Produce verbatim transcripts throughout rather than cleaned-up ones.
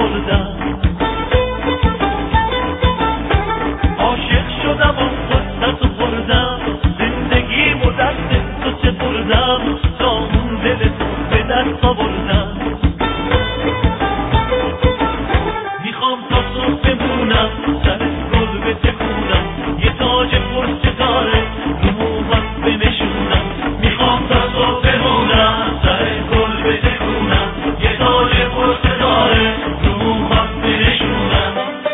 بردم، عاشق شدم و فرصت رو خوردم، زندگی و دست تو سپردم، تا اون دل تو به دست آوردم. میخوام تا صبح بمونم، سر گل بتکونم، یه تاج پرستاره رو موهات بنشونم. میخوام تا صبح بمونم، سر گل بتکونم، یه تاج پرستاره رو موهات بنشونم.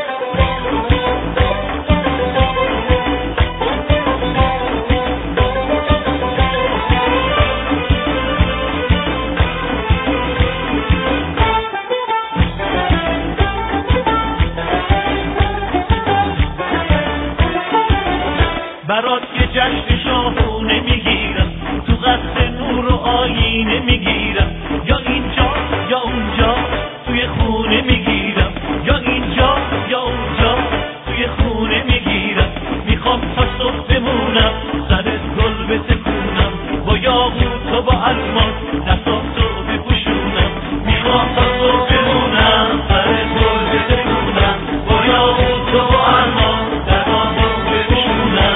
برات یه جشن شاهونه میگیرم، تو قصر نور و آینه میگیرم، یا اینجا یا اونجا توی خونه میگیرم، یا اینجا یا اونجا توی خونه میگیرم. میخوام تا صبح بمونم، سرت گل بتکونم، با یاقوت و با الماس دستاتو بپوشونم. میخوام تا صبح بمونم، سرت گل بتکونم، با یاقوت و با الماس دستاتو بپوشونم.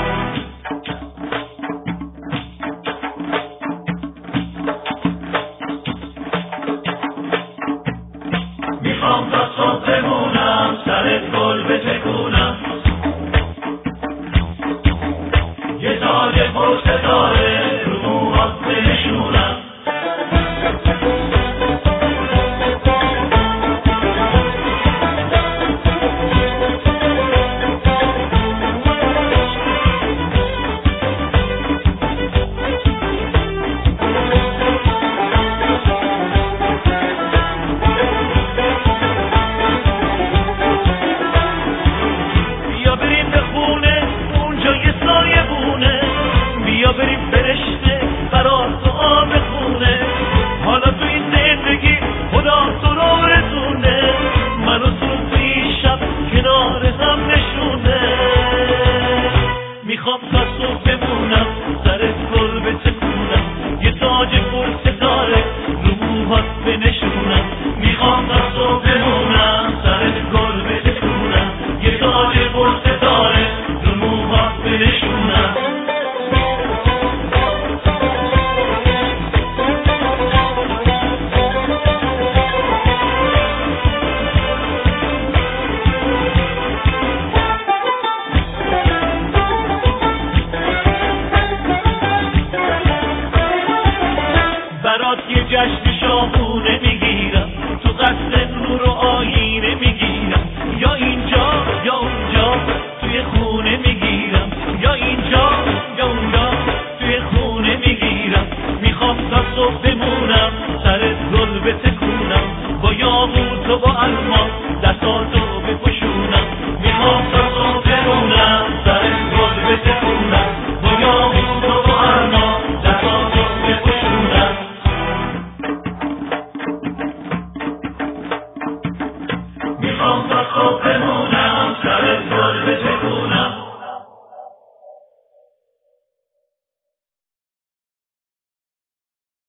میخوام تا صبح بمونم، سرت گل بتکونم، یه تاج پرستاره رو موهات بنشونم. بیا بریم به خونه، اونجا یه سایه بونه، بیا بریم فرشته برات دعا بخونه. حالا تو این زندگی خدا تو رو رسونه، منو تو توی شب کنار هم نشونه. میخوام تا صبح بمونم، سرت گل بتکونم، یه تاج پرستاره رو موهات بنشونم. میخوام تا صبح بمونم، سرت گل بتکونم، یه تاج پرستاره رو موهات بنشونم. برات یه جشن شاهونه میگیرم، تو قصر نور و آینه میگیرم، یا اینجا یا اونجا توی خونه میگیرم، یا اینجا یا اونجا توی خونه میگیرم. میخوام تا صبح بمونم، سرت گل بتکونم، با یاقوت و با الماس دستاتو بپوشونم.